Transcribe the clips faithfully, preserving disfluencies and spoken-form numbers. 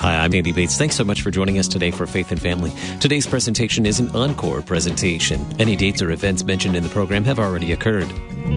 Hi, I'm Andy Bates. Thanks so much for joining us today for Faith and Family. Today's presentation is an encore presentation. Any dates or events mentioned in the program have already occurred.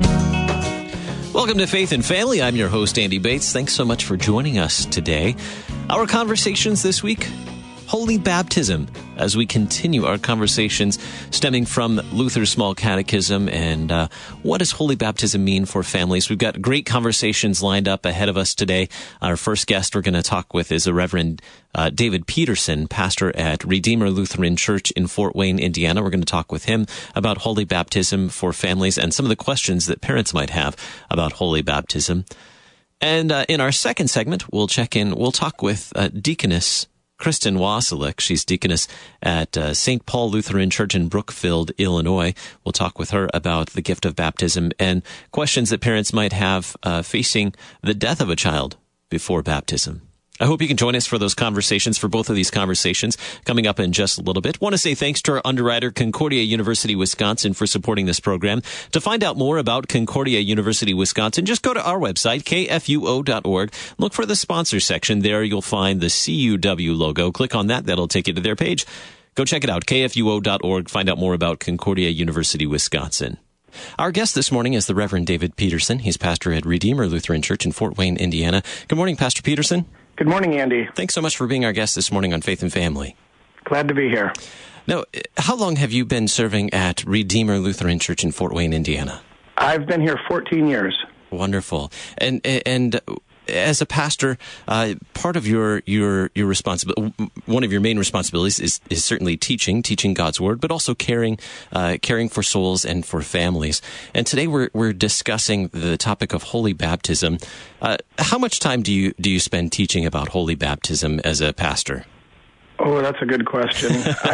Welcome to Faith and Family. I'm your host, Andy Bates. Thanks so much for joining us today. Our conversations this week, Holy Baptism, as we continue our conversations stemming from Luther's Small Catechism and uh, what does Holy Baptism mean for families. We've got great conversations lined up ahead of us today. Our first guest we're going to talk with is the Reverend uh, David Peterson, pastor at Redeemer Lutheran Church in Fort Wayne, Indiana. We're going to talk with him about Holy Baptism for families and some of the questions that parents might have about Holy Baptism. And uh, in our second segment, we'll check in, we'll talk with uh, Deaconess Kristen Wasilek. She's deaconess at uh, Saint Paul Lutheran Church in Brookfield, Illinois. We'll talk with her about the gift of baptism and questions that parents might have uh, facing the death of a child before baptism. I hope you can join us for those conversations, for both of these conversations coming up in just a little bit. Want to say thanks to our underwriter, Concordia University, Wisconsin, for supporting this program. To find out more about Concordia University, Wisconsin, just go to our website, K F U O dot org. Look for the sponsor section. There you'll find the C U W logo. Click on that. That'll take you to their page. Go check it out, K F U O dot org. Find out more about Concordia University, Wisconsin. Our guest this morning is the Reverend David Peterson. He's pastor at Redeemer Lutheran Church in Fort Wayne, Indiana. Good morning, Pastor Peterson. Good morning, Andy. Thanks so much for being our guest this morning on Faith and Family. Glad to be here. Now, how long have you been serving at Redeemer Lutheran Church in Fort Wayne, Indiana? I've been here fourteen years. Wonderful. And and as a pastor, uh, part of your your your responsibility, one of your main responsibilities is is certainly teaching, teaching God's word, but also caring, uh, caring for souls and for families. And today we're we're discussing the topic of Holy Baptism. Uh, how much time do you do you spend teaching about Holy Baptism as a pastor? Oh, that's a good question.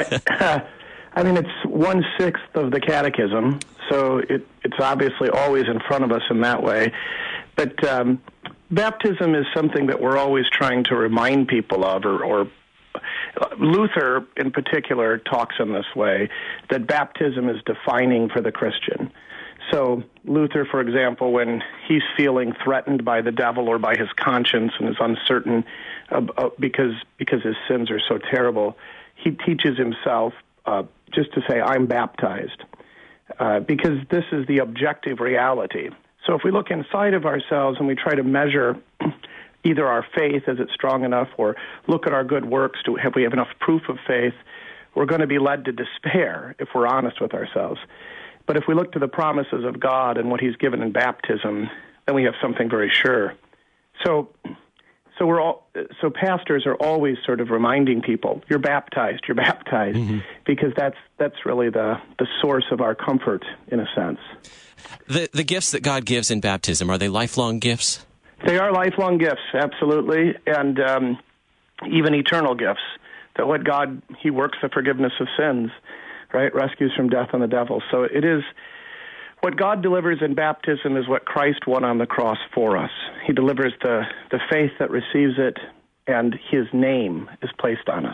I, I mean, it's one sixth of the Catechism, so it, it's obviously always in front of us in that way. But um, baptism is something that we're always trying to remind people of, or, or Luther in particular talks in this way, that baptism is defining for the Christian. So Luther, for example, when he's feeling threatened by the devil or by his conscience and is uncertain uh, uh, because because his sins are so terrible, he teaches himself uh, just to say, I'm baptized, uh, because this is the objective reality. So if we look inside of ourselves and we try to measure either our faith, is it strong enough, or look at our good works, do have we have enough proof of faith, we're going to be led to despair if we're honest with ourselves. But if we look to the promises of God and what he's given in baptism, then we have something very sure. So so we're all so pastors are always sort of reminding people, you're baptized, you're baptized, mm-hmm. because that's that's really the, the source of our comfort in a sense. The the gifts that God gives in baptism, are they lifelong gifts? They are lifelong gifts, absolutely, and um, even eternal gifts. That what God, he works the forgiveness of sins, right? Rescues from death and the devil. So it is, what God delivers in baptism is what Christ won on the cross for us. He delivers the, the faith that receives it, and his name is placed on us.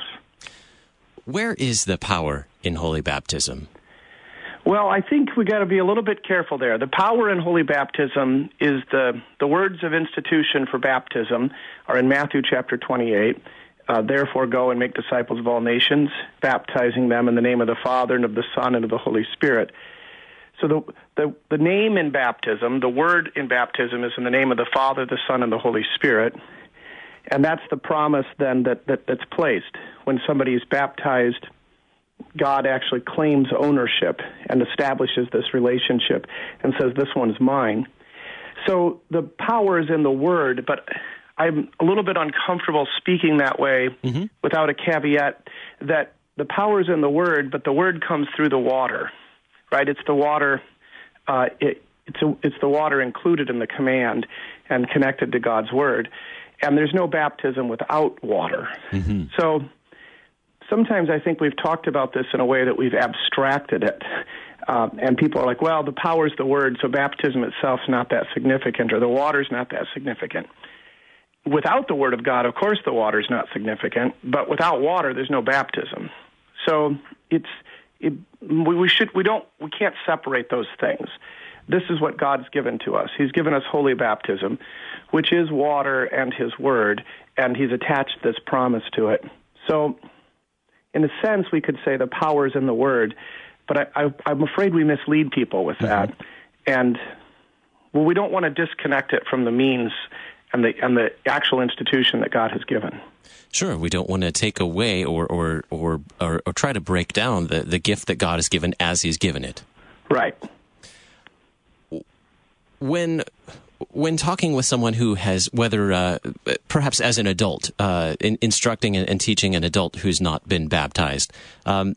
Where is the power in Holy Baptism? Well, I think we got to be a little bit careful there. The power in Holy Baptism is the, the words of institution for baptism are in Matthew chapter twenty-eight. Uh, Therefore, go and make disciples of all nations, baptizing them in the name of the Father and of the Son and of the Holy Spirit. So the, the the name in baptism, the word in baptism is in the name of the Father, the Son, and the Holy Spirit. And that's the promise then that, that that's placed. When somebody is baptized, God actually claims ownership and establishes this relationship and says, this one's mine. So the power is in the word, but I'm a little bit uncomfortable speaking that way mm-hmm. without a caveat that the power is in the word, but the word comes through the water, right? It's the water, uh, it, it's, a, it's the water included in the command and connected to God's word. And there's no baptism without water. Mm-hmm. So sometimes I think we've talked about this in a way that we've abstracted it. Uh, and people are like, well, the power's the word, so baptism itself is not that significant, or the water's not that significant. Without the word of God, of course the water's not significant, but without water, there's no baptism. So it's it, we, we should we don't we can't separate those things. this is what God's given to us. He's given us holy baptism, which is water and his word, and he's attached this promise to it. So, in a sense, we could say the power's in the word, but I, I, I'm afraid we mislead people with that. Mm-hmm. And, well, we don't want to disconnect it from the means and the and the actual institution that God has given. Sure, we don't want to take away or or or, or, or try to break down the, the gift that God has given as he's given it. Right. When when talking with someone who has, whether uh, perhaps as an adult, uh, in, instructing and, and teaching an adult who's not been baptized, um,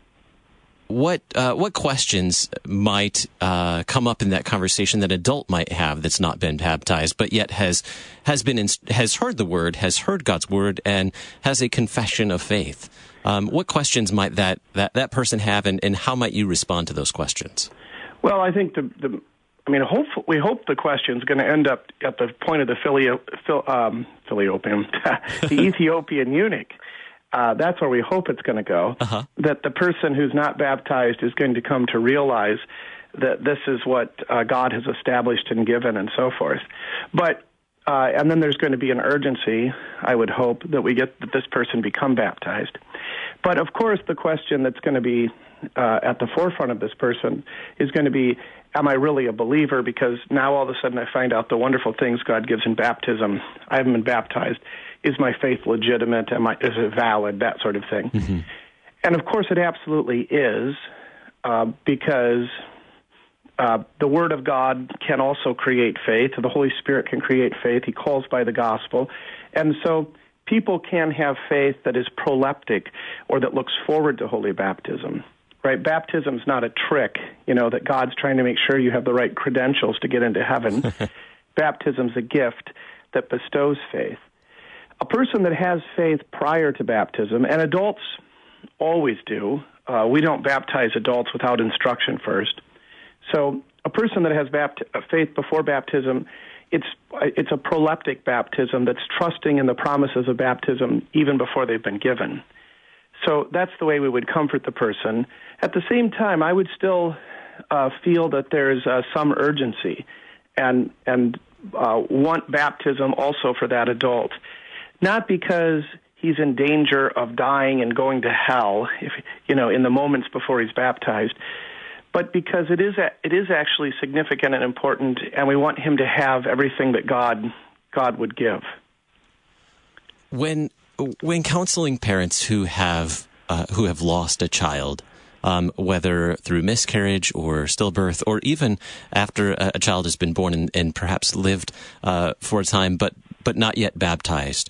what uh, what questions might uh, come up in that conversation that an adult might have that's not been baptized, but yet has has been in, has heard the word, has heard God's word, and has a confession of faith? Um, what questions might that, that, that person have, and, and how might you respond to those questions? Well, I think the, the I mean, hope, we hope the question is going to end up at the point of the Philio, Phil, um, Philiopium, the Ethiopian eunuch. Uh, that's where we hope it's going to go, uh-huh. that the person who's not baptized is going to come to realize that this is what uh, God has established and given and so forth. But uh, and then there's going to be an urgency, I would hope, that we get that this person become baptized. But, of course, the question that's going to be uh, at the forefront of this person is going to be, am I really a believer? Because now all of a sudden I find out the wonderful things God gives in baptism. I haven't been baptized. Is my faith legitimate? Am I, is it valid? That sort of thing. Mm-hmm. And, of course, it absolutely is, uh, because uh, the Word of God can also create faith. The Holy Spirit can create faith. He calls by the gospel. And so people can have faith that is proleptic or that looks forward to holy baptism. Right? Baptism's not a trick, you know, that God's trying to make sure you have the right credentials to get into heaven. Baptism's a gift that bestows faith. A person that has faith prior to baptism, and adults always do, uh, we don't baptize adults without instruction first. So a person that has bapt- faith before baptism, it's it's a proleptic baptism that's trusting in the promises of baptism even before they've been given. So that's the way we would comfort the person. At the same time, I would still uh, feel that there's uh, some urgency and and uh, want baptism also for that adult. Not because he's in danger of dying and going to hell, if you know, in the moments before he's baptized, but because it is a, it is actually significant and important, and we want him to have everything that God God would give. When when counseling parents who have uh, who have lost a child, um, whether through miscarriage or stillbirth, or even after a, a child has been born and, and perhaps lived uh, for a time, but but not yet baptized,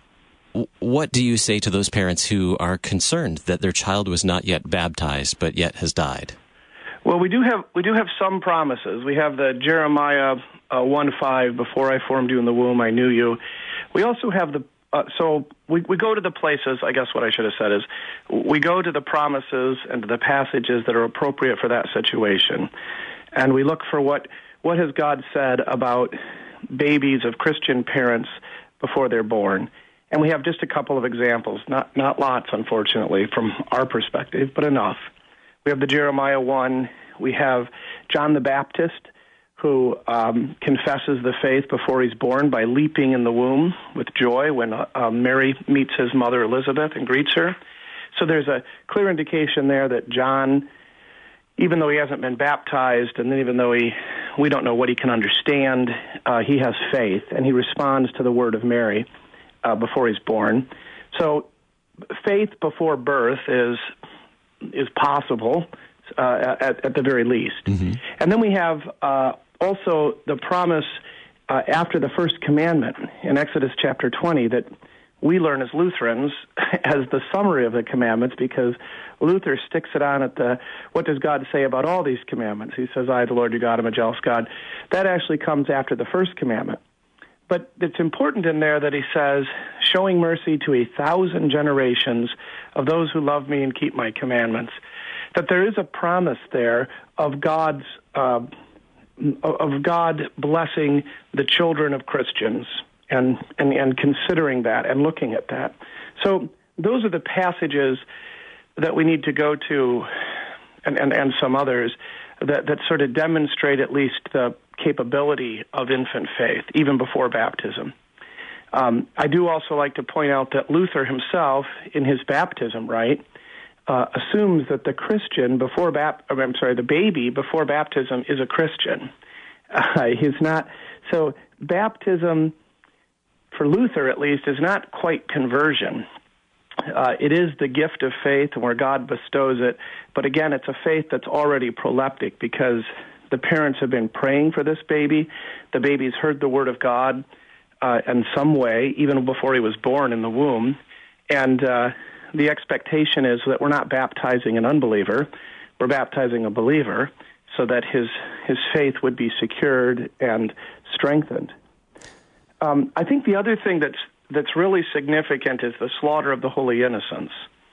what do you say to those parents who are concerned that their child was not yet baptized but yet has died? Well, we do have we do have some promises. We have the Jeremiah uh, one five, before I formed you in the womb, I knew you. We also have the Uh, so we, we go to the places, I guess what I should have said is, we go to the promises and to the passages that are appropriate for that situation. And we look for what, what has God said about babies of Christian parents before they're born. And we have just a couple of examples, not, not lots, unfortunately, from our perspective, but enough. We have the Jeremiah one. We have John the Baptist, who um, confesses the faith before he's born by leaping in the womb with joy when uh, uh, Mary meets his mother Elizabeth and greets her. So there's a clear indication there that John, even though he hasn't been baptized, and even though he, we don't know what he can understand, uh, he has faith, and he responds to the word of Mary uh, before he's born. So faith before birth is is possible, uh, at, at the very least. Mm-hmm. And then we have Uh, also, the promise uh, after the first commandment in Exodus chapter twenty that we learn as Lutherans as the summary of the commandments, because Luther sticks it on at the, what does God say about all these commandments? He says, I, the Lord your God, am a jealous God. That actually comes after the first commandment. But it's important in there that he says, showing mercy to a thousand generations of those who love me and keep my commandments. That there is a promise there of God's uh, of God blessing the children of Christians and, and, and considering that and looking at that. So those are the passages that we need to go to, and, and, and some others, that, that sort of demonstrate at least the capability of infant faith, even before baptism. Um, I do also like to point out that Luther himself, in his baptism rite, uh, assumes that the Christian before bap- I'm sorry, the baby before baptism is a Christian. Uh, he's not. So baptism, for Luther at least, is not quite conversion. Uh, it is the gift of faith where God bestows it, but again, it's a faith that's already proleptic because the parents have been praying for this baby. The baby's heard the word of God uh, in some way, even before he was born in the womb, and uh, the expectation is that we're not baptizing an unbeliever, we're baptizing a believer so that his his faith would be secured and strengthened. Um, I think the other thing that's that's really significant is the slaughter of the holy innocents,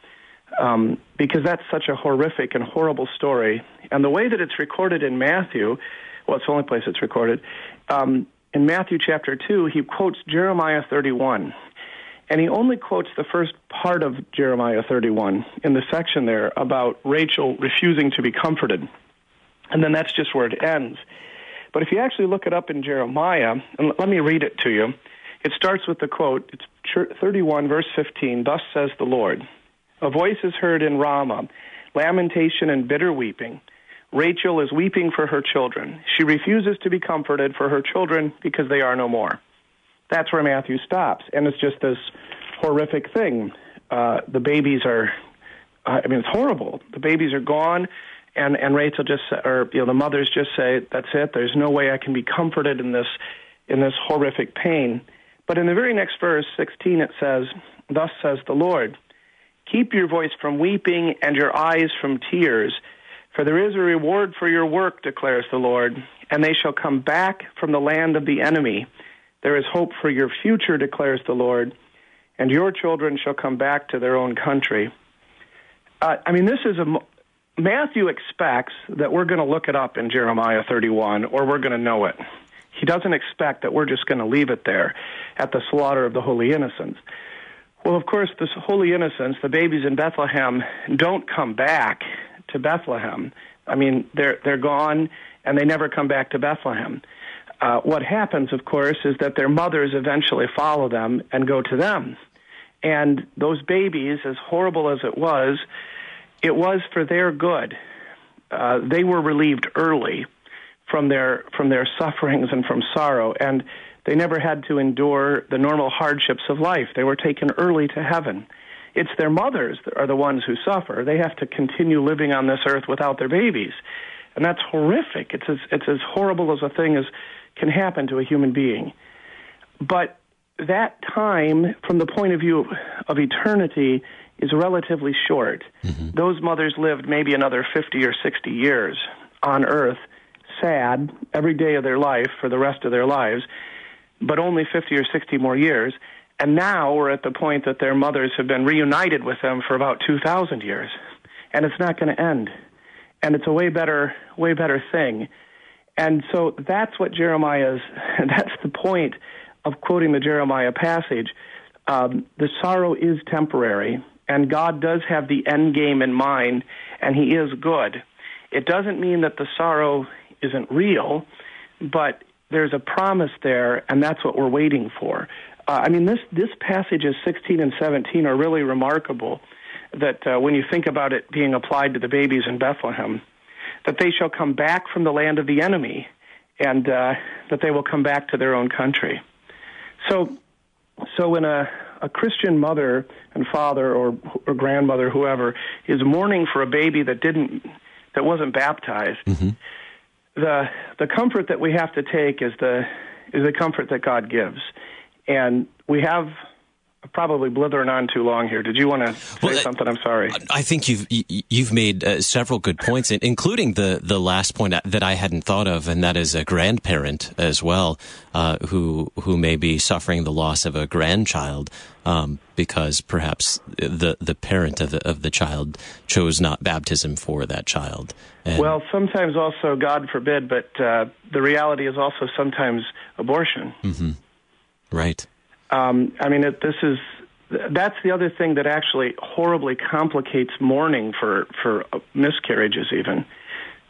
um, because that's such a horrific and horrible story. And the way that it's recorded in Matthew, well, it's the only place it's recorded, um, in Matthew chapter two, he quotes Jeremiah thirty-one. And he only quotes the first part of Jeremiah thirty-one in the section there about Rachel refusing to be comforted. And then that's just where it ends. But if you actually look it up in Jeremiah, and let me read it to you, it starts with the quote, it's thirty-one, verse fifteen, "Thus says the Lord, a voice is heard in Ramah, lamentation and bitter weeping. Rachel is weeping for her children. She refuses to be comforted for her children because they are no more." That's where Matthew stops, and it's just this horrific thing. Uh, the babies are, uh, I mean, it's horrible. The babies are gone, and, and Rachel just, or you know, the mothers just say, "That's it. There's no way I can be comforted in this, in this horrific pain." But in the very next verse, sixteen, it says, "Thus says the Lord, keep your voice from weeping and your eyes from tears, for there is a reward for your work, declares the Lord, and they shall come back from the land of the enemy. There is hope for your future, declares the Lord, and your children shall come back to their own country." Uh, I mean, this is a... Matthew expects that we're going to look it up in Jeremiah thirty-one, or we're going to know it. He doesn't expect that we're just going to leave it there at the slaughter of the holy innocents. Well, of course, the holy innocents, the babies in Bethlehem, don't come back to Bethlehem. I mean, they're they're gone, and they never come back to Bethlehem. Uh, what happens, of course, is that their mothers eventually follow them and go to them. And those babies, as horrible as it was, it was for their good. Uh, they were relieved early from their from their sufferings and from sorrow, and they never had to endure the normal hardships of life. They were taken early to heaven. It's their mothers that are the ones who suffer. They have to continue living on this earth without their babies. And that's horrific. It's as, it's as horrible as a thing as can happen to a human being. But that time, from the point of view of, of eternity, is relatively short. Mm-hmm. Those mothers lived maybe another fifty or sixty years on earth, sad, every day of their life for the rest of their lives, but only fifty or sixty more years. And now we're at the point that their mothers have been reunited with them for about two thousand years. And it's not going to end. And it's a way better, way better thing. And so that's what Jeremiah's, that's the point of quoting the Jeremiah passage. Um, the sorrow is temporary, and God does have the end game in mind, and he is good. It doesn't mean that the sorrow isn't real, but there's a promise there, and that's what we're waiting for. Uh, I mean, this, this passages sixteen and seventeen are really remarkable, that uh, when you think about it being applied to the babies in Bethlehem, that they shall come back from the land of the enemy, and uh, that they will come back to their own country. So, so when a, a Christian mother and father or, or grandmother, whoever, is mourning for a baby that didn't, that wasn't baptized, mm-hmm. the the comfort that we have to take is the is the comfort that God gives, and we have. Probably blithering on too long here. Did you want to say well, something? I'm sorry. I think you've you've made uh, several good points, including the the last point that I hadn't thought of, and that is a grandparent as well, uh, who who may be suffering the loss of a grandchild um, because perhaps the the parent of the of the child chose not baptism for that child. And well, sometimes also, God forbid, but uh, the reality is also sometimes abortion. Mm-hmm. Right. Um, I mean, it, this is that's the other thing that actually horribly complicates mourning for, for miscarriages even.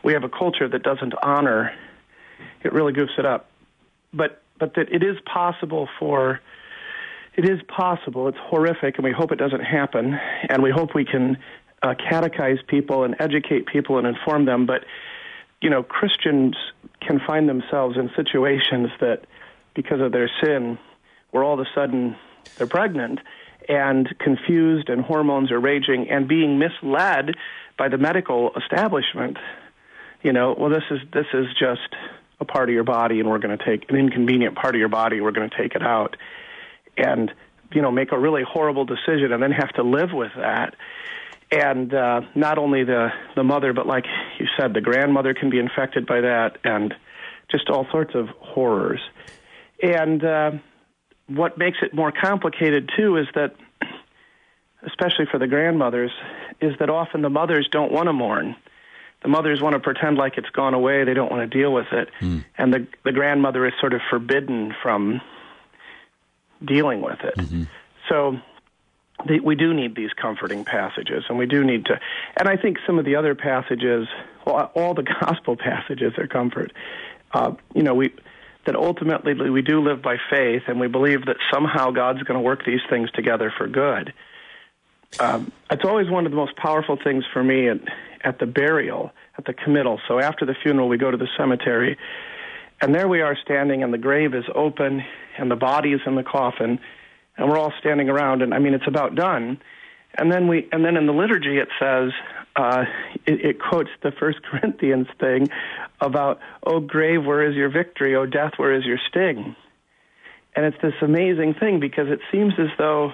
we have a culture that doesn't honor, it really goofs it up. But but that it is possible for, it is possible, it's horrific, and we hope it doesn't happen, and we hope we can uh, catechize people and educate people and inform them, but, you know, Christians can find themselves in situations that, because of their sin, where all of a sudden they're pregnant and confused and hormones are raging and being misled by the medical establishment. You know, well, this is this is just a part of your body, and we're going to take an inconvenient part of your body, we're going to take it out. And, you know, make a really horrible decision and then have to live with that. And uh, not only the, the mother, but like you said, the grandmother can be infected by that, and just all sorts of horrors. And uh, what makes it more complicated, too, is that, especially for the grandmothers, is that often the mothers don't want to mourn. The mothers want to pretend like it's gone away. They don't want to deal with it. Mm. And the, the grandmother is sort of forbidden from dealing with it. Mm-hmm. So the, we do need these comforting passages, and we do need to, and I think some of the other passages, well, all the gospel passages are comfort. Uh, you know, we that ultimately we do live by faith, and we believe that somehow God's going to work these things together for good. Um, it's always one of the most powerful things for me at, at the burial, at the committal. So after the funeral, we go to the cemetery, and there we are standing, and the grave is open, and the body is in the coffin, and we're all standing around, and I mean, it's about done. And then we, and then in the liturgy it says, uh, it, it quotes the First Corinthians thing about, "O grave, where is your victory? O death, where is your sting?" And it's this amazing thing, because it seems as though,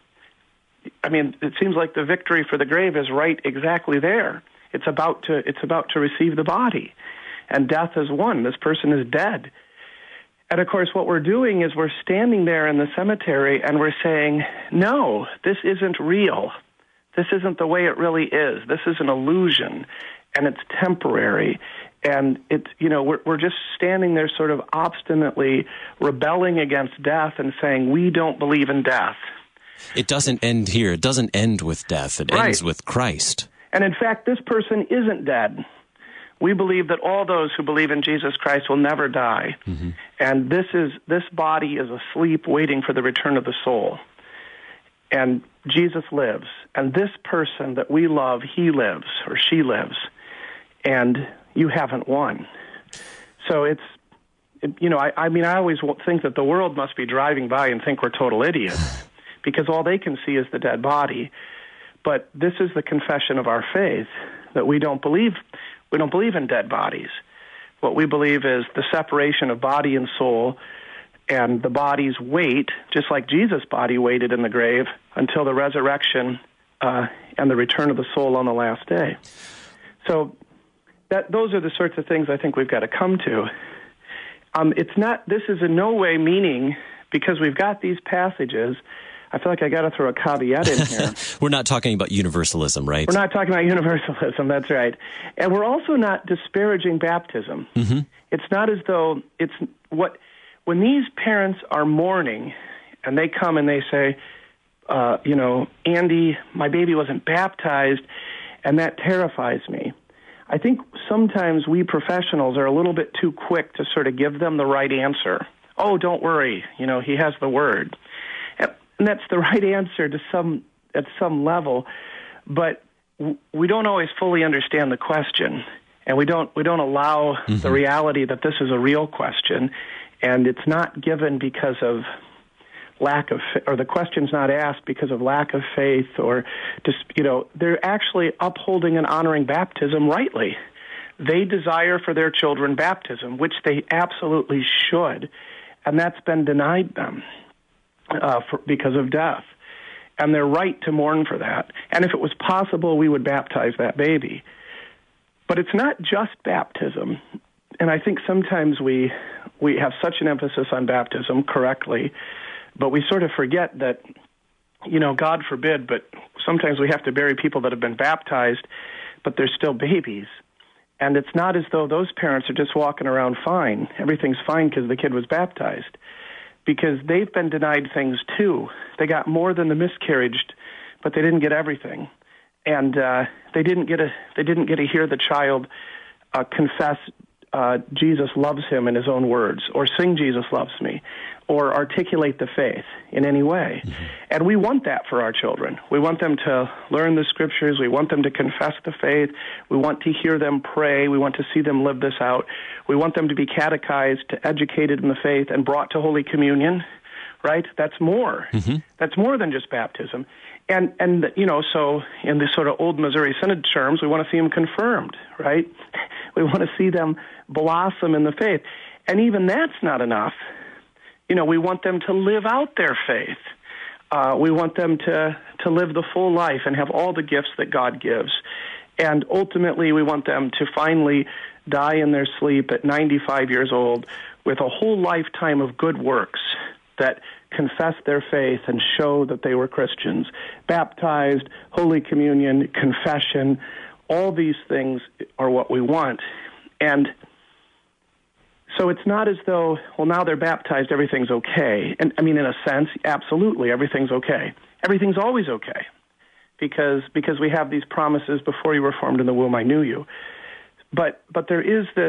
I mean, it seems like the victory for the grave is right exactly there. It's about to, it's about to receive the body, and death has won. This person is dead. And of course, what we're doing is we're standing there in the cemetery and we're saying, no, this isn't real. This isn't the way it really is. This is an illusion, and it's temporary. And it's, you know, we're, we're just standing there sort of obstinately rebelling against death and saying, we don't believe in death. It doesn't end here. It doesn't end with death. It right. ends with Christ. And in fact, this person isn't dead. We believe that all those who believe in Jesus Christ will never die. Mm-hmm. And this is this body is asleep waiting for the return of the soul. And Jesus lives. And this person that we love, he lives or she lives. And you haven't won. So it's, it, you know, I, I mean, I always think that the world must be driving by and think we're total idiots, because all they can see is the dead body. But this is the confession of our faith, that we don't believe we don't believe in dead bodies. What we believe is the separation of body and soul, and the body's wait, just like Jesus' body waited in the grave, until the resurrection uh, and the return of the soul on the last day. So that those are the sorts of things I think we've got to come to. Um, it's not. This is in no way meaning, because we've got these passages. I feel like I got to throw a caveat in here. We're not talking about universalism, right? We're not talking about universalism, that's right. And we're also not disparaging baptism. Mm-hmm. It's not as though it's what, when these parents are mourning and they come and they say, uh, you know, Andy, my baby wasn't baptized, and that terrifies me. I think sometimes we professionals are a little bit too quick to sort of give them the right answer. Oh, don't worry, you know, he has the word. And that's the right answer to some at some level, but w- we don't always fully understand the question, and we don't we don't allow mm-hmm. the reality that this is a real question, and it's not given because of lack of, or the question's not asked because of lack of faith, or just, you know, they're actually upholding and honoring baptism rightly. They desire for their children baptism, which they absolutely should, and that's been denied them. Uh, for, because of death. And they're right to mourn for that. And if it was possible, we would baptize that baby. But it's not just baptism. And I think sometimes we we have such an emphasis on baptism, correctly, but we sort of forget that, you know, God forbid, but sometimes we have to bury people that have been baptized, but they're still babies. And it's not as though those parents are just walking around fine. Everything's fine because the kid was baptized. Because they've been denied things too. They got more than the miscarriage, but they didn't get everything, and uh, they didn't get a they didn't get to hear the child uh, confess uh, Jesus loves him in his own words, or sing Jesus loves me, or articulate the faith in any way. Mm-hmm. And we want that for our children. We want them to learn the Scriptures. We want them to confess the faith. We want to hear them pray. We want to see them live this out. We want them to be catechized, educated in the faith, and brought to Holy Communion, right? That's more. Mm-hmm. That's more than just baptism. And, and you know, so in the sort of old Missouri Synod terms, we want to see them confirmed, right? We want to see them blossom in the faith. And even that's not enough. You know, we want them to live out their faith. Uh, we want them to, to live the full life and have all the gifts that God gives. And ultimately, we want them to finally die in their sleep at ninety-five years old with a whole lifetime of good works that confess their faith and show that they were Christians. Baptized, Holy Communion, confession, all these things are what we want. And so it's not as though, well, now they're baptized, everything's okay. And I mean, in a sense, absolutely, everything's okay. Everything's always okay because because we have these promises, before you were formed in the womb, I knew you. But but there is this,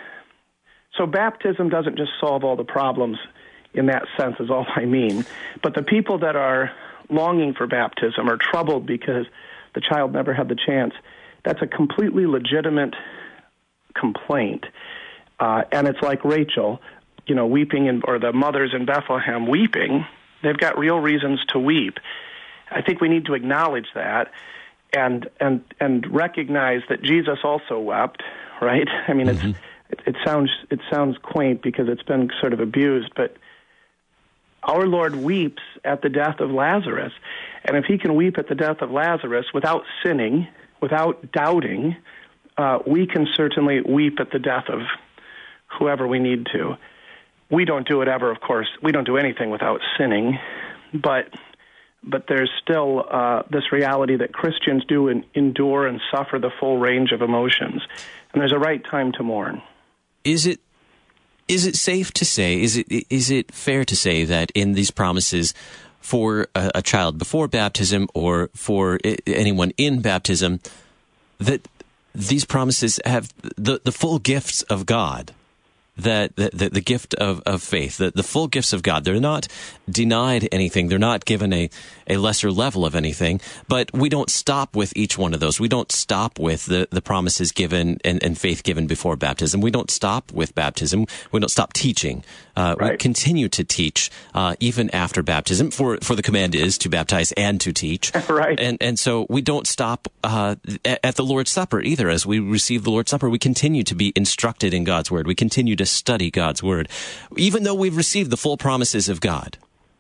so baptism doesn't just solve all the problems in that sense, is all I mean. But the people that are longing for baptism are troubled because the child never had the chance. That's a completely legitimate complaint. Uh, and it's like Rachel, you know, weeping, in, or the mothers in Bethlehem weeping. They've got real reasons to weep. I think we need to acknowledge that and and and recognize that Jesus also wept, right? I mean, mm-hmm. it's it, it sounds it sounds quaint because it's been sort of abused, but our Lord weeps at the death of Lazarus. And if he can weep at the death of Lazarus without sinning, without doubting, uh, we can certainly weep at the death of whoever we need to. We don't do it ever, of course. We don't do anything without sinning, but but there's still uh, this reality that Christians do in, endure and suffer the full range of emotions, and there's a right time to mourn. Is it is it safe to say, is it is it fair to say that in these promises for a, a child before baptism or for anyone in baptism, that these promises have the, the full gifts of God? That the, the, the gift of, of faith, the, the full gifts of God, they're not denied anything. They're not given a, a lesser level of anything, but we don't stop with each one of those. We don't stop with the, the promises given and, and faith given before baptism. We don't stop with baptism. We don't stop teaching. Uh, right. We continue to teach uh, even after baptism, for, for the command is to baptize and to teach. Right. And, and so we don't stop uh, at, at the Lord's Supper either. As we receive the Lord's Supper, we continue to be instructed in God's Word. We continue to study God's Word, even though we've received the full promises of God.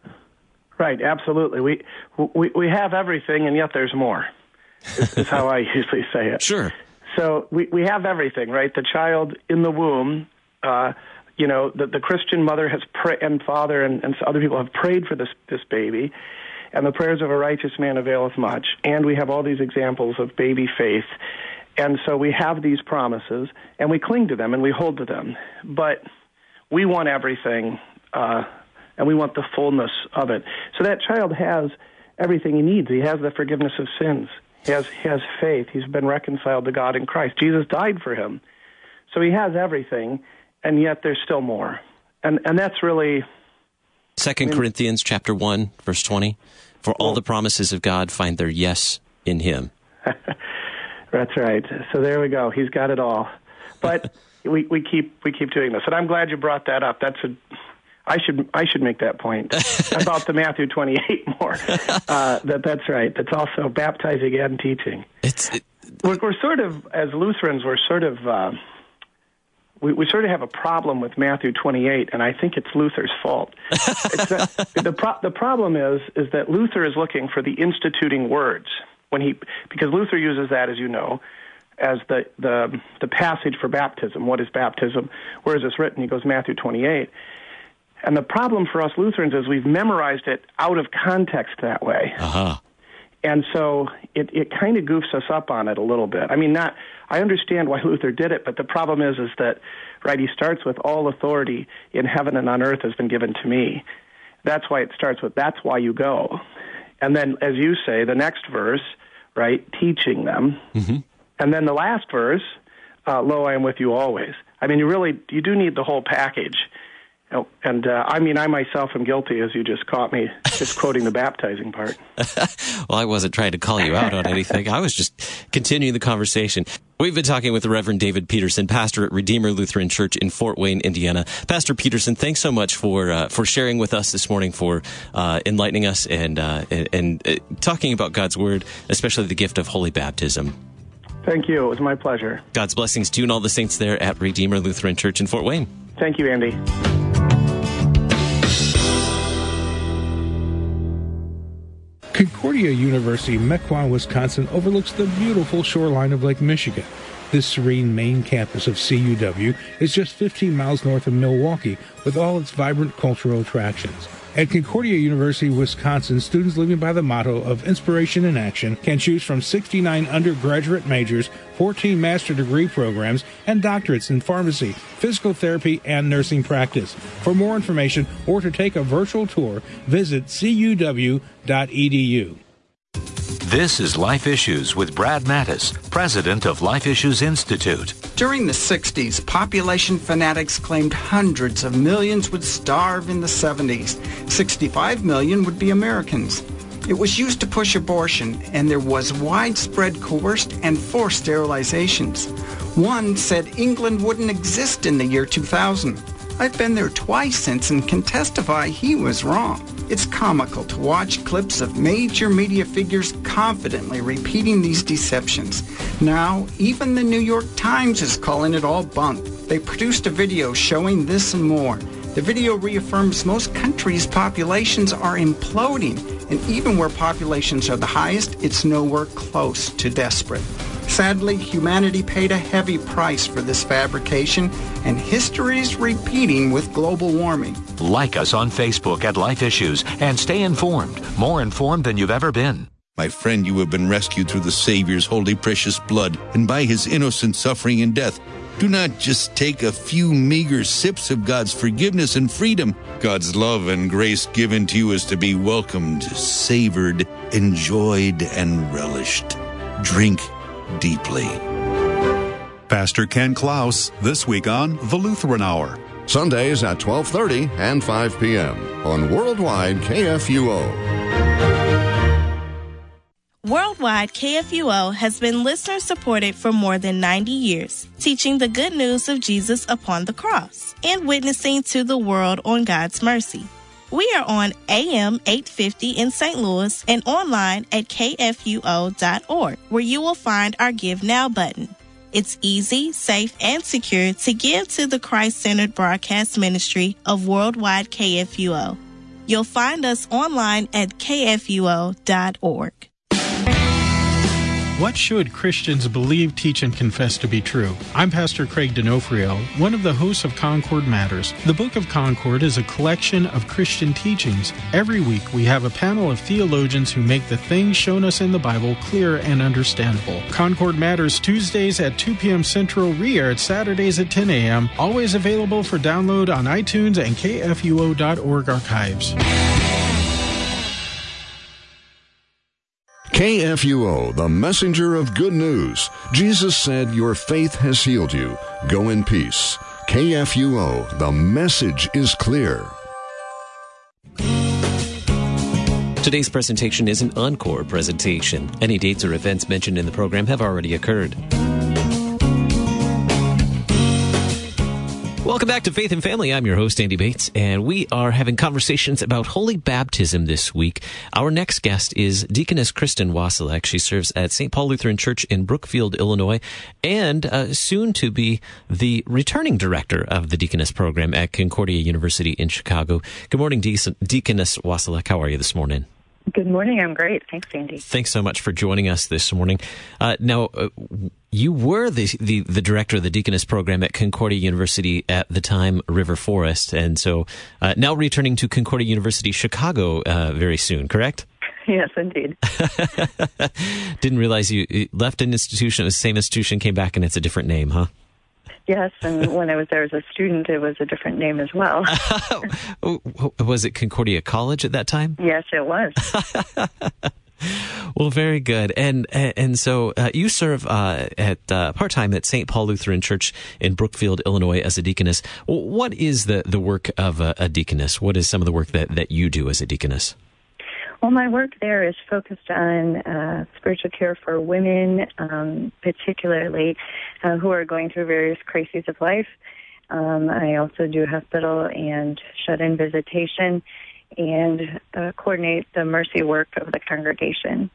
Right, absolutely. We we, we have everything, and yet there's more, is, is how I usually say it. Sure. So we, we have everything, right? The child in the womb, uh, you know, the, the Christian mother has prayed, and father and, and other people have prayed for this, this baby, and the prayers of a righteous man availeth much. And we have all these examples of baby faith. And so we have these promises, and we cling to them, and we hold to them. But we want everything, uh, and we want the fullness of it. So that child has everything he needs. He has the forgiveness of sins. He has, he has faith. He's been reconciled to God in Christ. Jesus died for him. So he has everything, and yet there's still more. And and that's really... Second I mean, Corinthians chapter one, verse twenty, for all well, the promises of God find their yes in him. That's right. So there we go. He's got it all. But we, we keep we keep doing this, and I'm glad you brought that up. That's a I should I should make that point about the Matthew twenty-eight more. Uh, that that's right. That's also baptizing and teaching. It's it, we're, we're sort of, as Lutherans, we're sort of uh, we, we sort of have a problem with Matthew twenty-eight, and I think it's Luther's fault. It's that, the pro- the problem is is that Luther is looking for the instituting words. When he, because Luther uses that, as you know, as the, the the passage for baptism. What is baptism? Where is this written? He goes, Matthew twenty-eight. And the problem for us Lutherans is we've memorized it out of context that way. Uh-huh. And so it, it kind of goofs us up on it a little bit. I mean, not. I understand why Luther did it, but the problem is is that, right, he starts with all authority in heaven and on earth has been given to me. That's why it starts with, that's why you go. And then, as you say, the next verse, right, teaching them. Mm-hmm. And then the last verse, uh, lo, I am with you always. I mean, you really, you do need the whole package. And, uh, I mean, I myself am guilty, as you just caught me, just quoting the baptizing part. Well, I wasn't trying to call you out on anything. I was just continuing the conversation. We've been talking with the Reverend David Peterson, pastor at Redeemer Lutheran Church in Fort Wayne, Indiana. Pastor Peterson, thanks so much for uh, for sharing with us this morning, for uh, enlightening us and, uh, and, and uh, talking about God's Word, especially the gift of holy baptism. Thank you. It was my pleasure. God's blessings to you and all the saints there at Redeemer Lutheran Church in Fort Wayne. Thank you, Andy. Concordia University, Mequon, Wisconsin, overlooks the beautiful shoreline of Lake Michigan. This serene main campus of C U W is just fifteen miles north of Milwaukee, with all its vibrant cultural attractions. At Concordia University, Wisconsin, students living by the motto of inspiration in action can choose from sixty-nine undergraduate majors, fourteen master degree programs, and doctorates in pharmacy, physical therapy, and nursing practice. For more information or to take a virtual tour, visit c u w dot e d u. This is Life Issues with Brad Mattis, president of Life Issues Institute. During the sixties, population fanatics claimed hundreds of millions would starve in the seventies. sixty-five million would be Americans. It was used to push abortion, and there was widespread coerced and forced sterilizations. One said England wouldn't exist in the year two thousand. I've been there twice since and can testify he was wrong. It's comical to watch clips of major media figures confidently repeating these deceptions. Now, even the New York Times is calling it all bunk. They produced a video showing this and more. The video reaffirms most countries' populations are imploding, and even where populations are the highest, it's nowhere close to desperate. Sadly, humanity paid a heavy price for this fabrication, and history is repeating with global warming. Like us on Facebook at Life Issues and stay informed, more informed than you've ever been. My friend, you have been rescued through the Savior's holy precious blood and by his innocent suffering and death. Do not just take a few meager sips of God's forgiveness and freedom. God's love and grace given to you is to be welcomed, savored, enjoyed, and relished. Drink deeply. Pastor Ken Klaus, this week on The Lutheran Hour. Sundays at twelve thirty and five p.m. on Worldwide K F U O. Worldwide K F U O has been listener-supported for more than ninety years, teaching the good news of Jesus upon the cross and witnessing to the world on God's mercy. We are on A M eight fifty in Saint Louis and online at k f u o dot org, where you will find our Give Now button. It's easy, safe, and secure to give to the Christ-centered broadcast ministry of Worldwide K F U O. You'll find us online at k f u o dot org. What should Christians believe, teach, and confess to be true? I'm Pastor Craig D'Onofrio, one of the hosts of Concord Matters. The Book of Concord is a collection of Christian teachings. Every week, we have a panel of theologians who make the things shown us in the Bible clear and understandable. Concord Matters, Tuesdays at two p.m. Central, re-aired Saturdays at ten a.m., always available for download on iTunes and k f u o dot org archives. K F U O, the messenger of good news. Jesus said, "Your faith has healed you. Go in peace." K F U O, the message is clear. Today's presentation is an encore presentation. Any dates or events mentioned in the program have already occurred. Welcome back to Faith and Family. I'm your host, Andy Bates, and we are having conversations about holy baptism this week. Our next guest is Deaconess Kristen Wasilek. She serves at Saint Paul Lutheran Church in Brookfield, Illinois, and uh, soon to be the returning director of the Deaconess program at Concordia University in Chicago. Good morning, De- Deaconess Wasilek. How are you this morning? Good morning. I'm great. Thanks, Andy. Thanks so much for joining us this morning. Uh, now, uh, you were the, the the director of the Deaconess program at Concordia University at the time, River Forest, and so uh, now returning to Concordia University, Chicago, uh, very soon, correct? Yes, indeed. Didn't realize you left an institution, it was the same institution, came back, and it's a different name, huh? Yes, and when I was there as a student, it was a different name as well. Was it Concordia College at that time? Yes, it was. Well, very good. And and so uh, you serve uh, at uh, part-time at Saint Paul Lutheran Church in Brookfield, Illinois as a deaconess. What is the, the work of a, a deaconess? What is some of the work that, that you do as a deaconess? Well, my work there is focused on uh, spiritual care for women, um, particularly uh, who are going through various crises of life. Um, I also do hospital and shut-in visitation and uh, coordinate the mercy work of the congregation.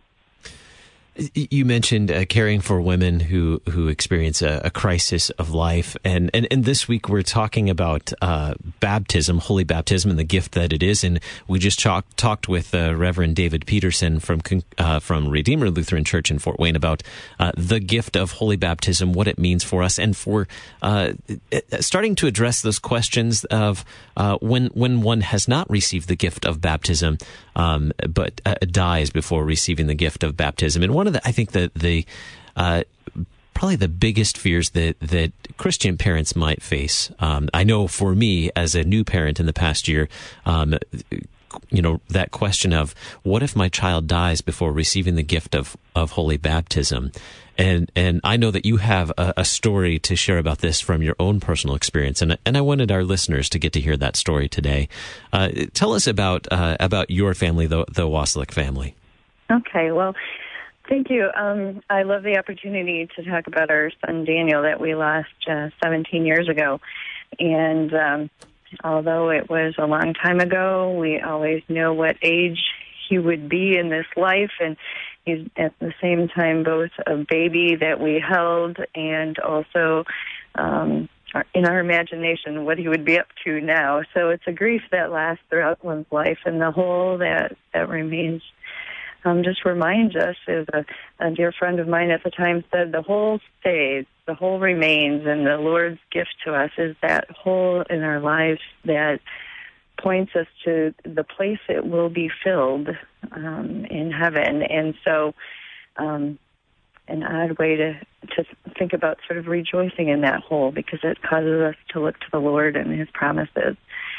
You mentioned uh, caring for women who, who experience a, a crisis of life, and, and, and this week we're talking about uh, baptism, holy baptism, and the gift that it is. And we just talk, talked with uh, Reverend David Peterson from uh, from Redeemer Lutheran Church in Fort Wayne about uh, the gift of holy baptism, what it means for us, and for uh, starting to address those questions of uh, when when one has not received the gift of baptism, um, but uh, dies before receiving the gift of baptism. And one of the, I think that the, uh, probably the biggest fears that, that Christian parents might face. Um, I know for me as a new parent in the past year, um, you know, that question of what if my child dies before receiving the gift of, of holy baptism? And, and I know that you have a, a story to share about this from your own personal experience. And, and I wanted our listeners to get to hear that story today. Uh, tell us about, uh, about your family, the, the Waslick family. Okay. Well, thank you. Um, I love the opportunity to talk about our son Daniel that we lost uh, seventeen years ago. And um, although it was a long time ago, we always know what age he would be in this life. And he's at the same time both a baby that we held and also um, in our imagination what he would be up to now. So it's a grief that lasts throughout one's life, and the hole that, that remains Um, just reminds us, as a, a dear friend of mine at the time said, the whole stays, the whole remains, and the Lord's gift to us is that hole in our lives that points us to the place it will be filled um, in heaven. And so um, an odd way to, to think about sort of rejoicing in that hole, because it causes us to look to the Lord and His promises.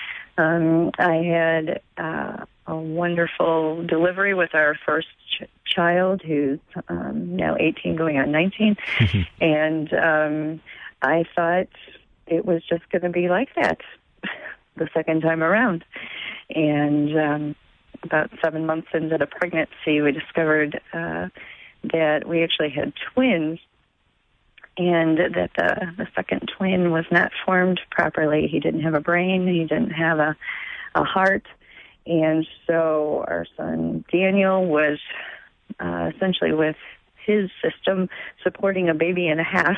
Um, I had uh, a wonderful delivery with our first ch- child, who's um, now eighteen, going on nineteen, and um, I thought it was just going to be like that the second time around. And um, about seven months into the pregnancy, we discovered uh, that we actually had twins, and that the, the second twin was not formed properly. He didn't have a brain. He didn't have a, a heart. And so our son Daniel was uh, essentially with his system supporting a baby and a half.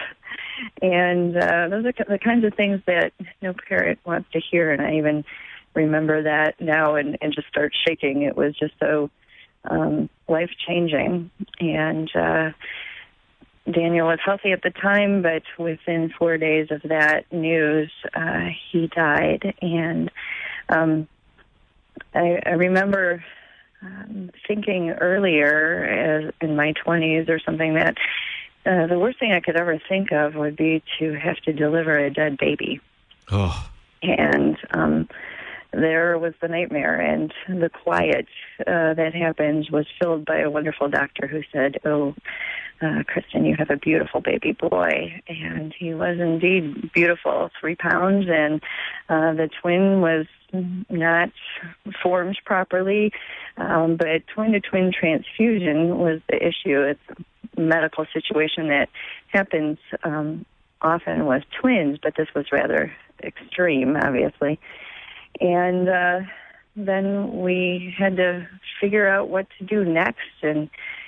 And uh, those are the kinds of things that no parent wants to hear. And I even remember that now and, and just start shaking. It was just so um, life-changing. And uh Daniel was healthy at the time, but within four days of that news, uh, he died. And um, I, I remember um, thinking earlier, as in my twenties or something, that uh, the worst thing I could ever think of would be to have to deliver a dead baby. Oh. And um, there was the nightmare, and the quiet uh, that happened was filled by a wonderful doctor who said, oh, Uh, Kristen, you have a beautiful baby boy. And he was indeed beautiful, three pounds, and uh, the twin was not formed properly. Um, but twin-to-twin transfusion was the issue. It's a medical situation that happens um, often with twins, but this was rather extreme, obviously. And uh, then we had to figure out what to do next, and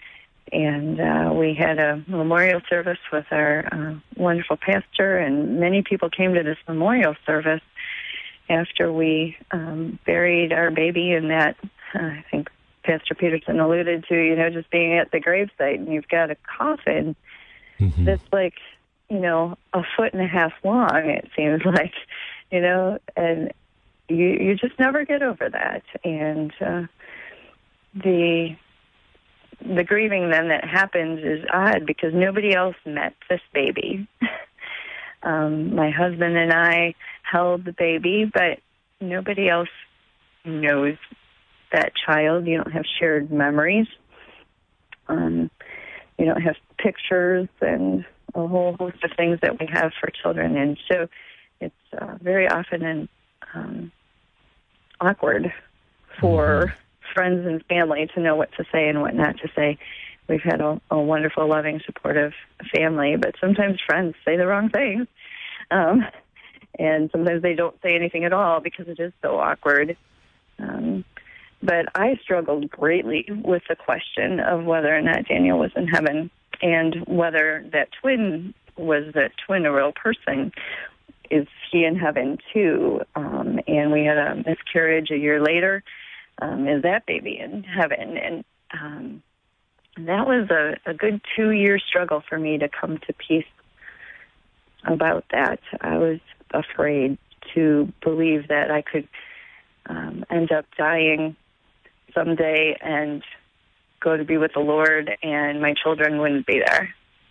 And uh, we had a memorial service with our uh, wonderful pastor, and many people came to this memorial service after we um, buried our baby in that, uh, I think Pastor Peterson alluded to, you know, just being at the gravesite, and you've got a coffin mm-hmm. that's like, you know, a foot and a half long, it seems like, you know, and you, you just never get over that. And uh, the... The grieving then that happens is odd because nobody else met this baby. um, my husband and I held the baby, but nobody else knows that child. You don't have shared memories. Um, you don't have pictures and a whole host of things that we have for children. And so it's uh, very often an, um, awkward for mm-hmm. friends and family to know what to say and what not to say. We've had a, a wonderful, loving, supportive family, but sometimes friends say the wrong things. Um, and sometimes they don't say anything at all because it is so awkward. Um, but I struggled greatly with the question of whether or not Daniel was in heaven and whether that twin, was that twin a real person? Is he in heaven too? Um, and we had a miscarriage a year later. Um, is that baby in heaven? And um, that was a, a good two-year struggle for me to come to peace about that. I was afraid to believe that I could um, end up dying someday and go to be with the Lord, and my children wouldn't be there.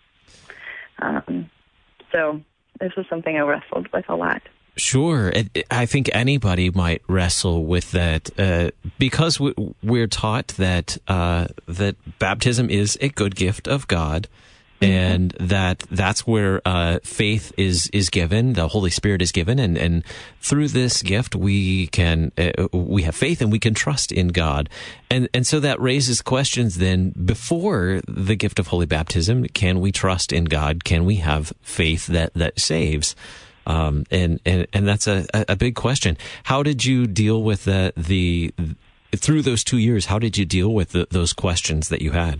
Um, so this was something I wrestled with a lot. Sure. I think anybody might wrestle with that uh, because we're taught that uh, that baptism is a good gift of God. Mm-hmm. And that that's where uh, faith is is given, the Holy Spirit is given, and, and through this gift we can uh, we have faith and we can trust in God, and and so that raises questions. Then before the gift of holy baptism, can we trust in God? Can we have faith that that saves? Um, and and and that's a a big question. How did you deal with the the through those two years? How did you deal with the, those questions that you had?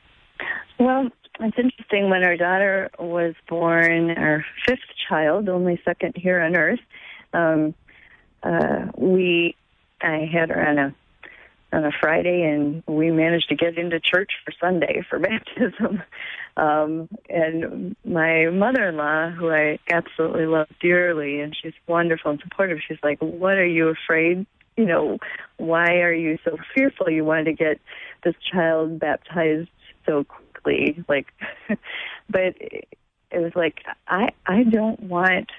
Well, it's interesting. When our daughter was born, our fifth child, only second here on earth, um, uh, we, I had her on a on a Friday, and we managed to get into church for Sunday for baptism. Um, and my mother-in-law, who I absolutely love dearly, and she's wonderful and supportive, she's like, "What are you afraid? You know, why are you so fearful? You wanted to get this child baptized so quickly." Like, but it was like, I, I don't want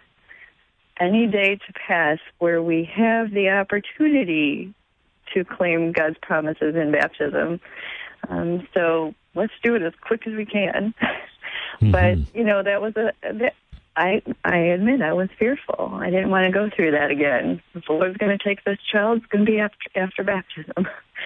any day to pass where we have the opportunity to claim God's promises in baptism. Um, so let's do it as quick as we can. Mm-hmm. But, you know, that was a, that, I, I admit I was fearful. I didn't want to go through that again. If the Lord's going to take this child, it's going to be after, after baptism.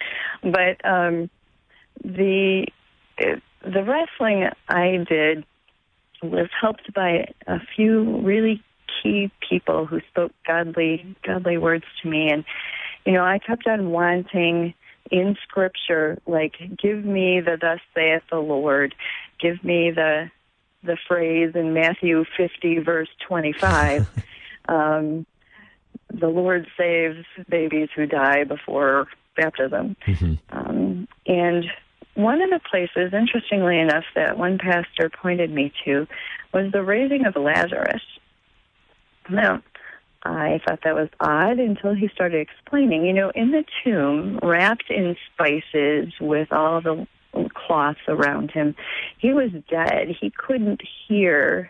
But um, the... It, The wrestling I did was helped by a few really key people who spoke godly, godly words to me. And, you know, I kept on wanting in Scripture, like, give me the thus saith the Lord. Give me the the phrase in Matthew fifty, verse twenty-five. um, the Lord saves babies who die before baptism. Mm-hmm. Um, and... One of the places, interestingly enough, that one pastor pointed me to was the raising of Lazarus. Now, I thought that was odd until he started explaining. You know, in the tomb, wrapped in spices with all the cloths around him, he was dead. He couldn't hear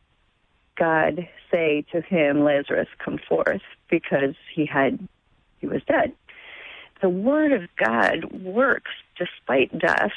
God say to him, "Lazarus, come forth," because he had he was dead. The Word of God works despite death.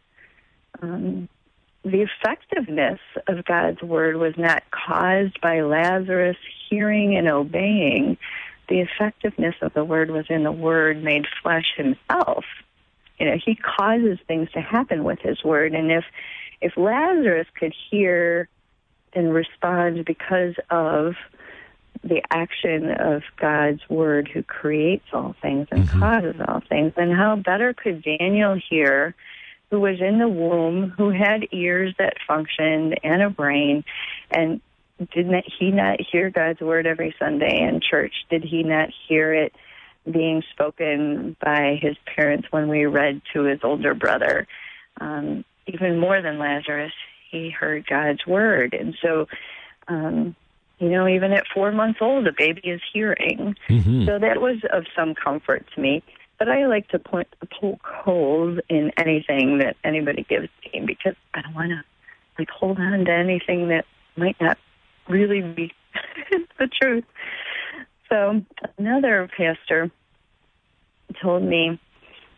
Um, the effectiveness of God's Word was not caused by Lazarus hearing and obeying. The effectiveness of the Word was in the Word made flesh himself. You know, he causes things to happen with his Word. And if, if Lazarus could hear and respond because of the action of God's Word, who creates all things and mm-hmm. causes all things, then how better could Daniel hear, who was in the womb, who had ears that functioned and a brain, and didn't he not hear God's Word every Sunday in church? Did he not hear it being spoken by his parents when we read to his older brother? Um, even more than Lazarus, he heard God's Word. And so, um, You know, even at four months old, a baby is hearing. Mm-hmm. So that was of some comfort to me. But I like to point, poke holes in anything that anybody gives me because I don't want to, like, hold on to anything that might not really be the truth. So another pastor told me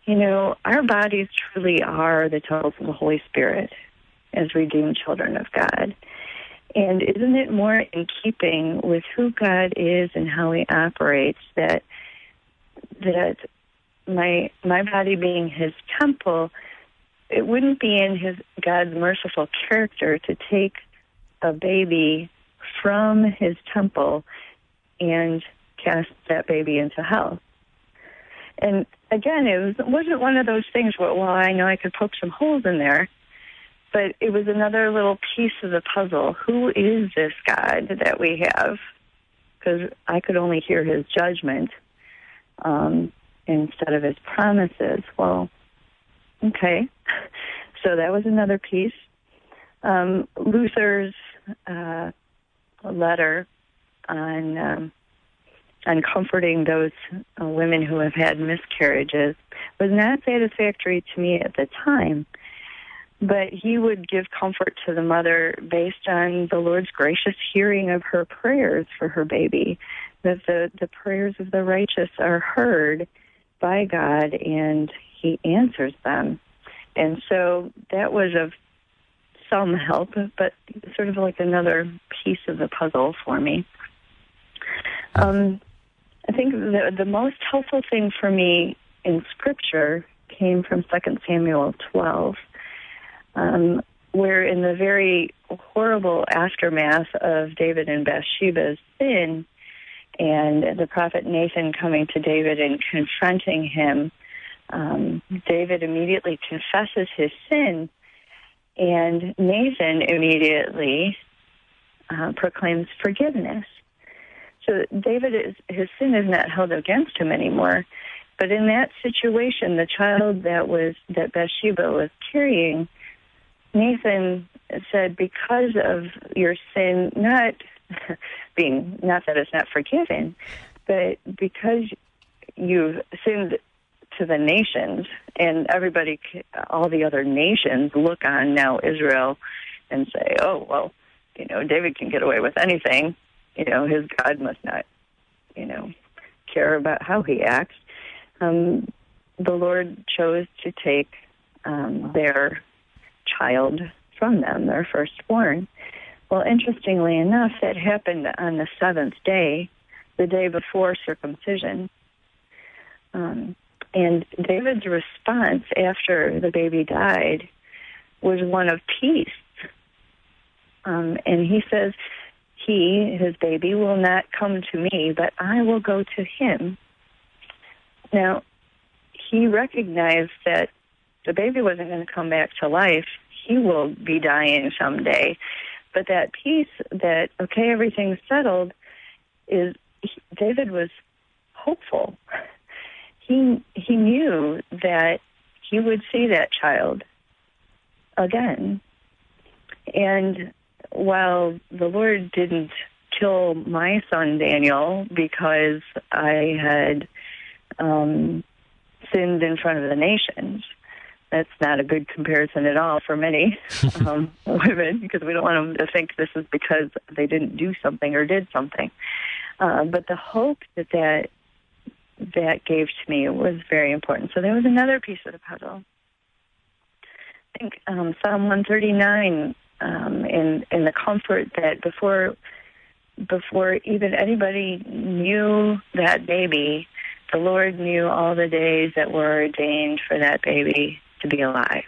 you know, our bodies truly are the temples of the Holy Spirit as redeemed children of God. And isn't it more in keeping with who God is and how he operates that that my my body being his temple, it wouldn't be in his God's merciful character to take a baby from his temple and cast that baby into hell. And again, it, was, it wasn't one of those things where, well, I know I could poke some holes in there, but it was another little piece of the puzzle. Who is this God that we have? Because I could only hear his judgment um, instead of his promises. Well, okay. So that was another piece. Um, Luther's uh, letter on um, on comforting those uh, women who have had miscarriages was not satisfactory to me at the time. But he would give comfort to the mother based on the Lord's gracious hearing of her prayers for her baby, that the, the prayers of the righteous are heard by God and he answers them. And so that was of some help, but sort of like another piece of the puzzle for me. Um, I think the, the most helpful thing for me in Scripture came from Second Samuel twelve, um, where in the very horrible aftermath of David and Bathsheba's sin, and the prophet Nathan coming to David and confronting him, um, David immediately confesses his sin, and Nathan immediately uh, proclaims forgiveness. So David, is, his sin is not held against him anymore. But in that situation, the child that was that Bathsheba was carrying, Nathan said, because of your sin, not being, not that it's not forgiven, but because you've sinned to the nations, and everybody, all the other nations look on now Israel and say, oh, well, you know, David can get away with anything. You know, his God must not, you know, care about how he acts. Um, the Lord chose to take um, their child from them, their firstborn. Well, interestingly enough, that happened on the seventh day, the day before circumcision. Um, and David's response after the baby died was one of peace. Um, and he says, he, his baby, will not come to me, but I will go to him. Now, he recognized that the baby wasn't going to come back to life. He will be dying someday. But that peace that, okay, everything's settled, is he, David was hopeful. He he knew that he would see that child again. And while the Lord didn't kill my son Daniel because I had um, sinned in front of the nations, that's not a good comparison at all for many um, women, because we don't want them to think this is because they didn't do something or did something. Uh, but the hope that, that that gave to me was very important. So there was another piece of the puzzle. I think um, Psalm one thirty-nine, um, in in the comfort that before before even anybody knew that baby, the Lord knew all the days that were ordained for that baby to be alive.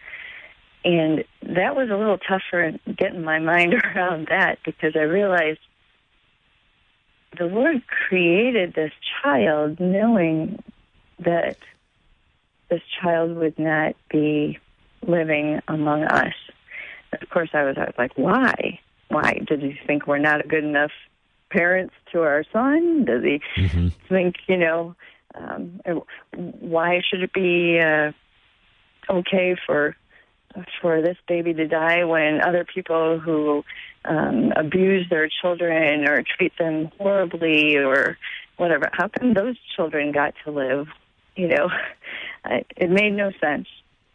And that was a little tougher getting my mind around that, because I realized the Lord created this child knowing that this child would not be living among us. Of course, I was, I was like, why? Why? Did he think we're not good enough parents to our son? Does he mm-hmm. think, you know, um, why should it be uh, okay for for this baby to die when other people who um, abuse their children or treat them horribly or whatever, how come those children got to live? You know, I, it made no sense.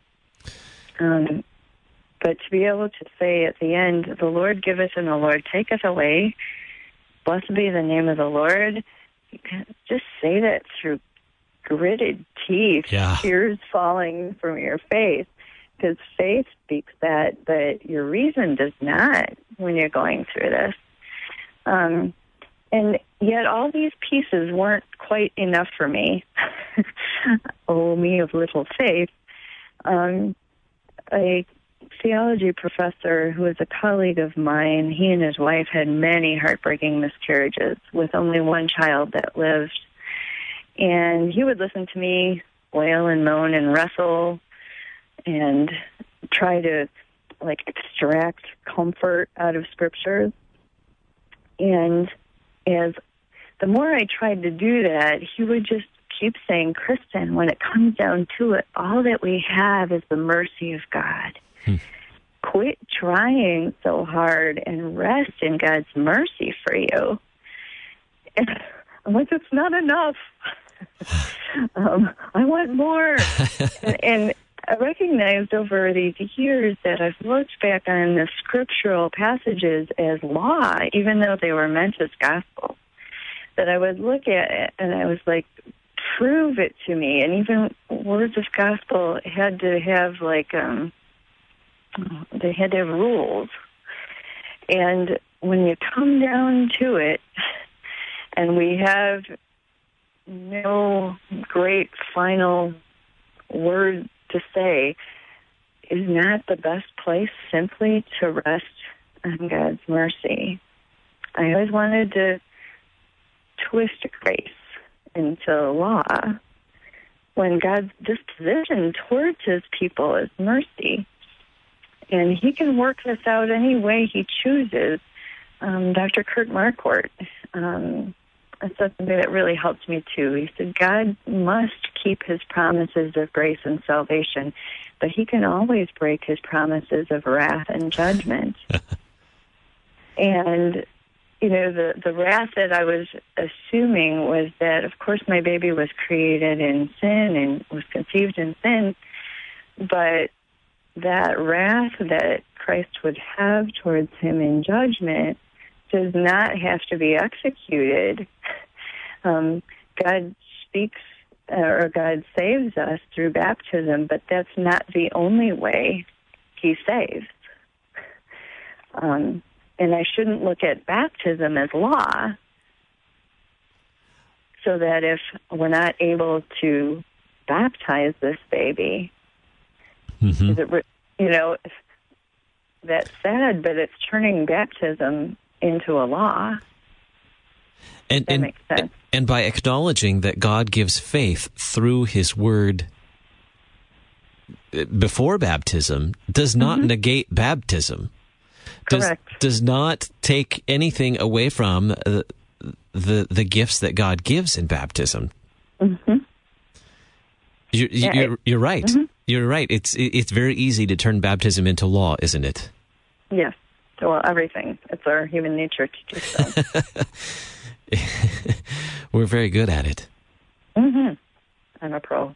Um, but to be able to say at the end, the Lord giveth and the Lord taketh away, blessed be the name of the Lord, just say that through gritted teeth, yeah. tears falling from your face, because faith speaks that, but your reason does not when you're going through this. Um, and yet all these pieces weren't quite enough for me. Oh, me of little faith. Um, a theology professor who was a colleague of mine, he and his wife had many heartbreaking miscarriages with only one child that lived. And he would listen to me wail and moan and wrestle and try to, like, extract comfort out of scriptures. And as the more I tried to do that, he would just keep saying, Kristen, when it comes down to it, all that we have is the mercy of God. Hmm. Quit trying so hard and rest in God's mercy for you. And I'm like, it's not enough. um, I want more. and, and I recognized over these years that I've looked back on the scriptural passages as law, even though they were meant as gospel. That I would look at it and I was like, prove it to me. And even words of gospel had to have like, um, they had to have rules. And when you come down to it, and we have no great final word to say, is not the best place simply to rest on God's mercy. I always wanted to twist grace into law when God's disposition towards his people is mercy. And he can work this out any way he chooses. Um, Doctor Kurt Marquardt um, said something that really helped me too. He said, God must keep his promises of grace and salvation, but he can always break his promises of wrath and judgment. And you know, the, the wrath that I was assuming was that, of course, my baby was created in sin and was conceived in sin, but that wrath that Christ would have towards him in judgment does not have to be executed. Um, God speaks, uh, or God saves us through baptism, but that's not the only way he saves. Um And I shouldn't look at baptism as law, so that if we're not able to baptize this baby, mm-hmm. is it, you know, that's sad, but it's turning baptism into a law. And, that and, makes sense. And by acknowledging that God gives faith through his word before baptism does not mm-hmm. negate baptism. Does, Correct. Does not take anything away from uh, the the gifts that God gives in baptism. Mm-hmm. You, yeah, you're, it, you're right. Mm-hmm. You're right. It's it's very easy to turn baptism into law, isn't it? Yes. Well, everything. It's our human nature to do so. We're very good at it. Mm-hmm. I'm a pro.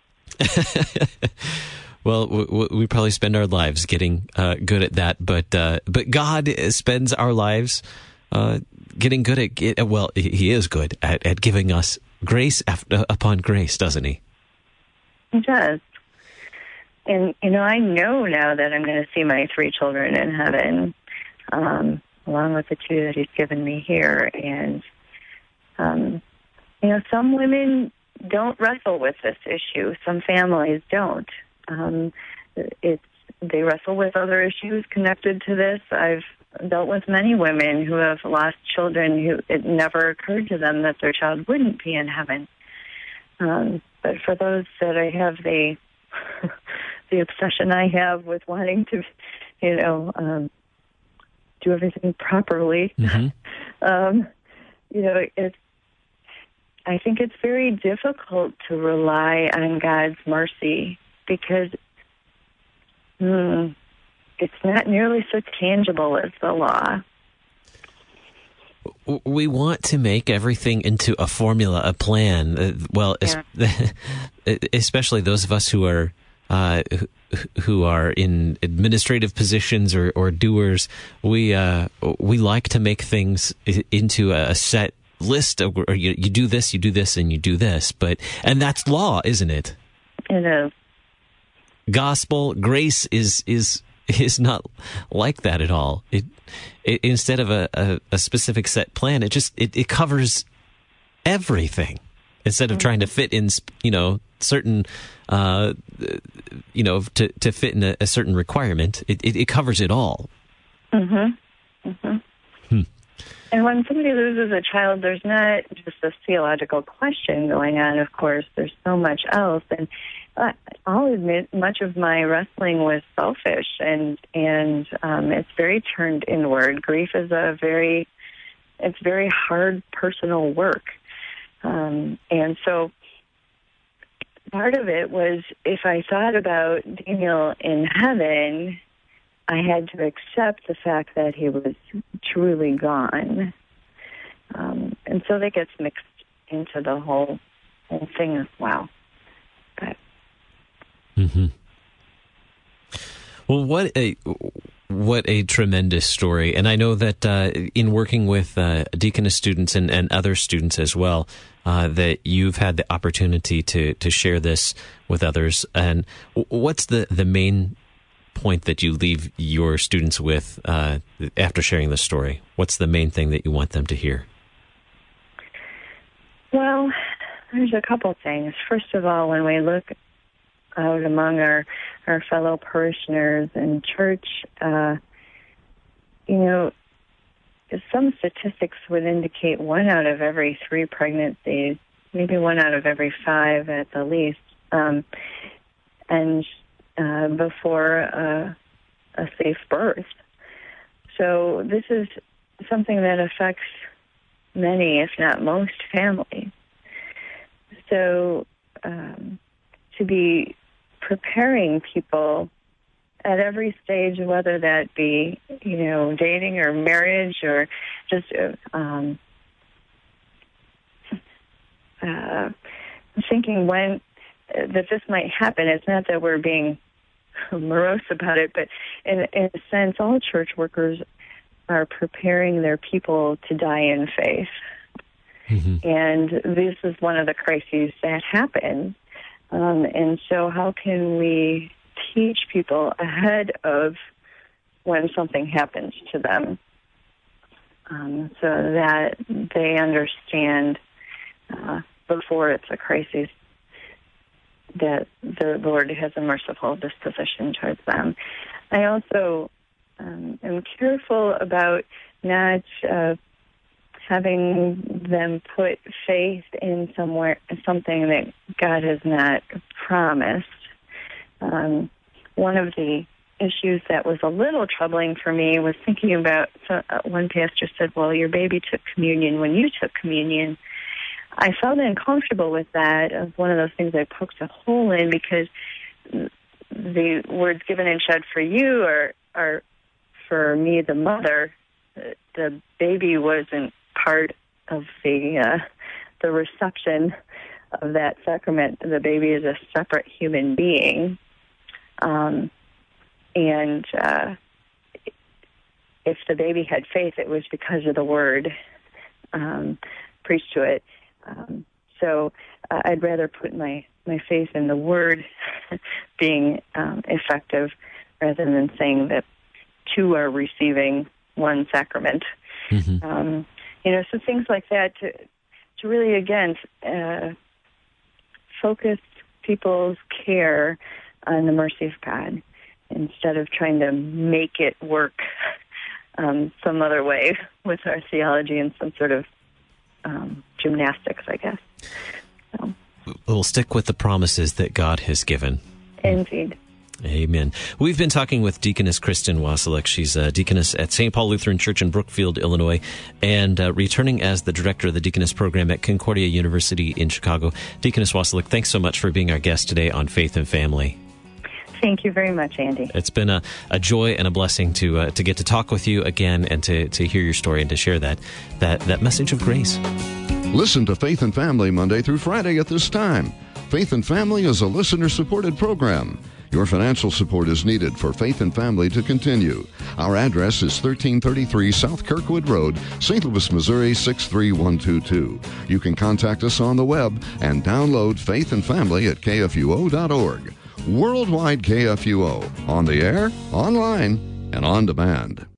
Well, we, we probably spend our lives getting uh, good at that, but uh, but God spends our lives uh, getting good at, well, he is good at, at giving us grace after, upon grace, doesn't he? He does. And, you know, I know now that I'm going to see my three children in heaven, um, along with the two that he's given me here. And, um, you know, some women don't wrestle with this issue. Some families don't. Um, it's they wrestle with other issues connected to this. I've dealt with many women who have lost children who it never occurred to them that their child wouldn't be in heaven. Um, but for those that I have the the obsession I have with wanting to, you know, um, do everything properly, mm-hmm. um, you know, it's. I think it's very difficult to rely on God's mercy. Because hmm, it's not nearly so tangible as the law. We want to make everything into a formula, a plan. Uh, well, yeah. especially those of us who are uh, who are in administrative positions or, or doers. We uh, we like to make things into a set list of, or you, you do this, you do this, and you do this. But and that's law, isn't it? It is. Gospel grace is is is not like that at all. It, it instead of a, a, a specific set plan, it just it, it covers everything. Instead of mm-hmm. trying to fit in, you know, certain, uh, you know, to to fit in a, a certain requirement, it, it, it covers it all. Mm-hmm. Mm-hmm. Hmm. And when somebody loses a child, there's not just a theological question going on, of course. There's so much else. And uh, I'll admit, much of my wrestling was selfish, and, and um, it's very turned inward. Grief is a very, it's very hard personal work. Um, and so part of it was, if I thought about Daniel in heaven, I had to accept the fact that he was truly gone. Um, and so that gets mixed into the whole, whole thing as well. But. Mm-hmm. Well, what a what a tremendous story. And I know that uh, in working with uh, Deaconess students and, and other students as well, uh, that you've had the opportunity to, to share this with others. And what's the, the main point that you leave your students with uh, after sharing this story? What's the main thing that you want them to hear? Well, there's a couple things. First of all, when we look out among our, our fellow parishioners in church, uh, you know, some statistics would indicate one out of every three pregnancies, maybe one out of every five at the least, um, and uh, before uh, a safe birth. So this is something that affects many, if not most, families. So um, to be preparing people at every stage, whether that be, you know, dating or marriage or just um, uh, thinking when uh, that this might happen. It's not that we're being morose about it, but in, in a sense, all church workers are preparing their people to die in faith. Mm-hmm. And this is one of the crises that happen. Um, and so how can we teach people ahead of when something happens to them um, so that they understand uh, before it's a crisis that the Lord has a merciful disposition towards them. I also um, am careful about not uh, having them put faith in somewhere, something that God has not promised. Um, one of the issues that was a little troubling for me was thinking about, so, uh, one pastor said, well, your baby took communion when you took communion. I felt uncomfortable with that. It was one of those things I poked a hole in, because the words given and shed for you are, are for me, the mother. The baby wasn't part of the uh, the reception of that sacrament. The baby is a separate human being. Um, and uh, if the baby had faith, it was because of the word um, preached to it. Um, so uh, I'd rather put my, my faith in the word being um, effective rather than saying that two are receiving one sacrament. Mm-hmm. Um, you know, so things like that to, to really, again, uh, focus people's care on the mercy of God instead of trying to make it work um, some other way with our theology and some sort of um, gymnastics, I guess. So. We'll stick with the promises that God has given. Indeed. Amen. We've been talking with Deaconess Kristen Wasilek. She's a deaconess at Saint Paul Lutheran Church in Brookfield, Illinois, and uh, returning as the director of the deaconess program at Concordia University in Chicago. Deaconess Wasilek, thanks so much for being our guest today on Faith and Family. Thank you very much, Andy. It's been a, a joy and a blessing to uh, to get to talk with you again and to, to hear your story and to share that, that that message of grace. Listen to Faith and Family Monday through Friday at this time. Faith and Family is a listener-supported program. Your financial support is needed for Faith and Family to continue. Our address is thirteen thirty-three South Kirkwood Road, Saint Louis, Missouri six three one two two. You can contact us on the web and download Faith and Family at K F U O dot org. Worldwide K F U O, on the air, online, and on demand.